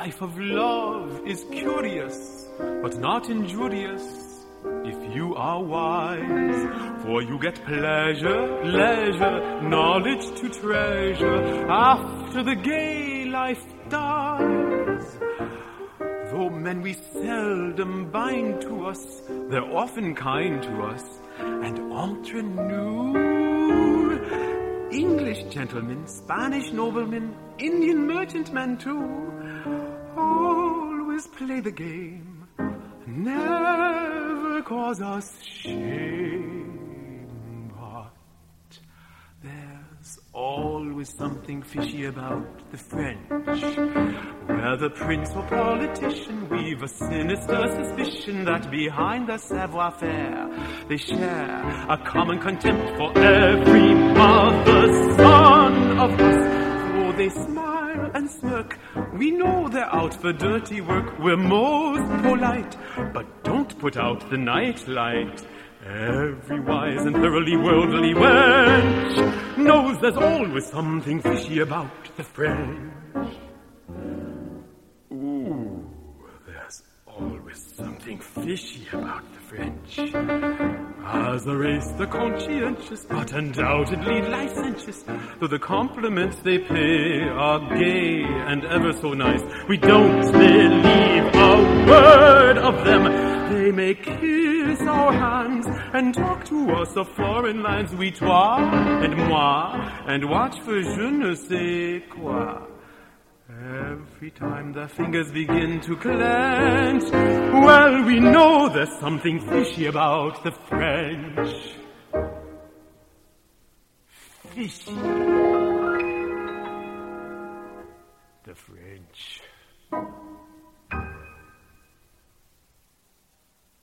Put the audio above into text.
life of love is curious, but not injurious, if you are wise. For you get pleasure, leisure, knowledge to treasure, after the gay life dies. Though men we seldom bind to us, they're often kind to us, and entre nous, English gentlemen, Spanish noblemen, Indian merchantmen too, always play the game, never cause us shame. But there's always something fishy about the French, where the prince or politician weave a sinister suspicion that behind their savoir-faire they share a common contempt for every mother's son of us. Though they smile and smirk, we know they're out for dirty work. We're most polite, but don't put out the night light. Every wise and thoroughly worldly wench knows there's always something fishy about the French. Ooh, there's always something fishy about the French. As a race, they're conscientious, but undoubtedly licentious. Though the compliments they pay are gay and ever so nice, we don't believe a word of them. They may kiss our hands and talk to us of foreign lands. We, toi and moi, and watch for je ne sais quoi. Every time their fingers begin to clench, well, we know there's something fishy about the French. Fishy.